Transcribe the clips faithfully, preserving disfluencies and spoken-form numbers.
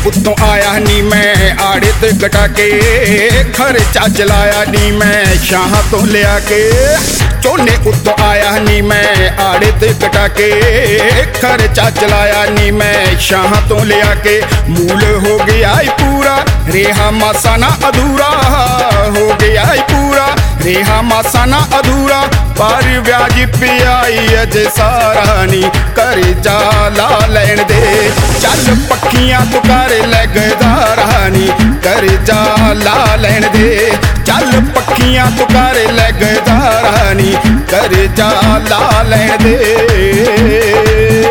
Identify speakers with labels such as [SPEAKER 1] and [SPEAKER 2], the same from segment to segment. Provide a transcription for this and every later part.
[SPEAKER 1] उत्तों आया नी मैं आड़े ते कटा के, खर्चा चलाया नी मैं शाह तो लिया के। झोने उत्तों आया नी मैं आड़े ते कटा के, खर्चा चलाया नी मैं शाह तो लिया के। मूल हो गया पूरा रेहा मासा ना अधूरा, हो गया पूरा रेहा मासा ना अधूरा। पर ब्याज पियाई अजे सारा नी कर जा ला लैन दे। चल पक्खियां तू कर लगदारा नी कर जा ला लैन दे। चल पक्खियां तू कर लगदारा नी कर जा ला लैन दे।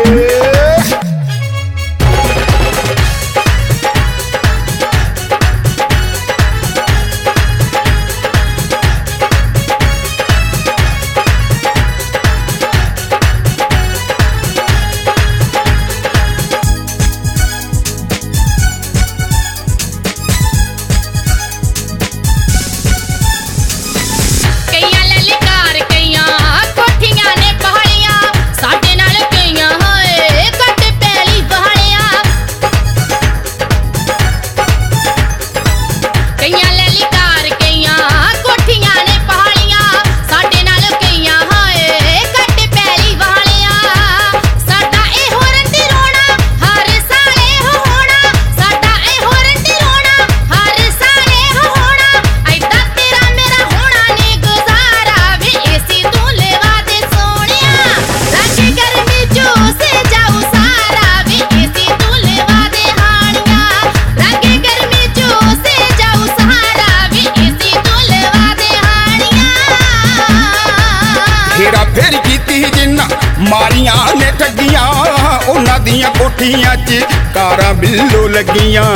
[SPEAKER 1] मारियां ने ठगियां उन्हां दियां कोठियां च कारां बिल्लो लगियां।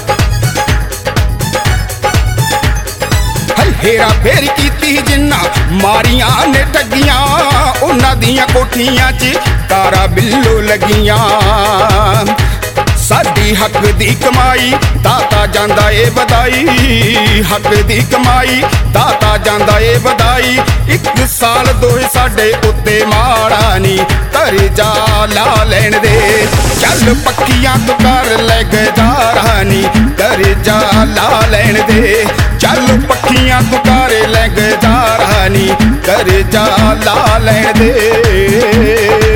[SPEAKER 1] हेरा फेर कीती जिन्ना मारियां ने ठगियां उन्हां दियां कोठियां च कारां बिल्लो लगियां। साडी हक दी कमाई दाता जांदा ए बधाई, हक दी कमाई दाता जांदा ए बधाई। एक साल दोए साडे उत्ते माड़ा नी कर जा ला लैन दे। चल पक्खियां तू कर लगदारा नी कर जा ला लैन दे। चल पक्खियां तू कर लगदारा नी कर जा ला लैन दे।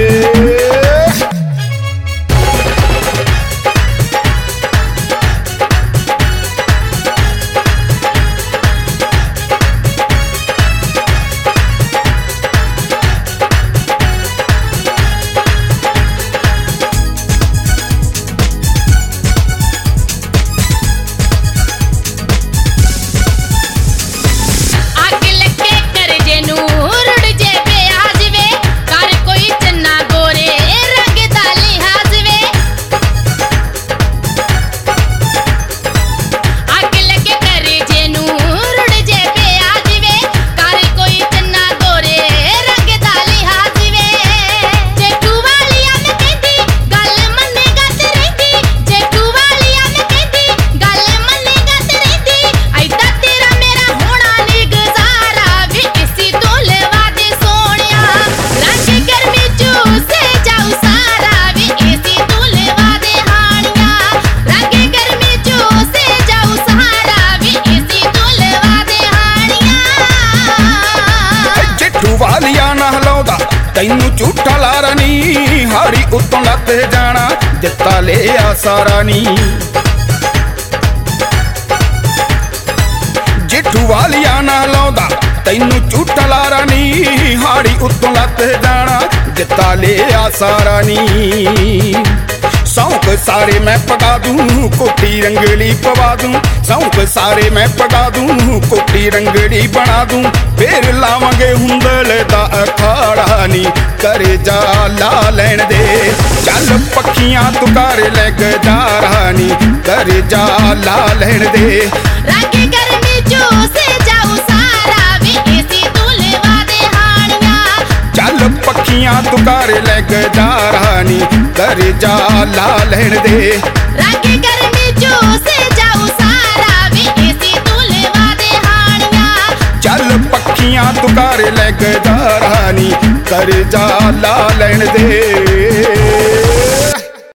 [SPEAKER 1] तैनू झूठा लारा नी हारी उत्तों लत जाना दिता ले आ सारा नी। जेठू वालिया ना लौंदा तैनू झूठा लारा नी हारी उत्तों लत जाना दिता ले आ सारा नी। सौंक सारे मैं पगा दूं कोटी रंगली पवा दूं, सौंक सारे मैं पगा दूं कोटी रंगली बना दूं। फिर लावांगे हुंदल दा अखाड़ा नी कर जा ला लैन दे। चल पक्खियां तू कर लगदारा नी कर जा ला लैन दे।
[SPEAKER 2] रागी गर्मी जो से जाऊं सारा वे एसी तू लेवा दे हानियां।
[SPEAKER 1] चल पक्खियां तू कर लगदारा नी कर जा ला लैन दे।
[SPEAKER 2] रागी गर्मी जो से जाऊं सारा वे एसी तू लेवा दे हानियां।
[SPEAKER 1] चल पक्खियां तू कर लगदारा नी कर जा ला लैन दे।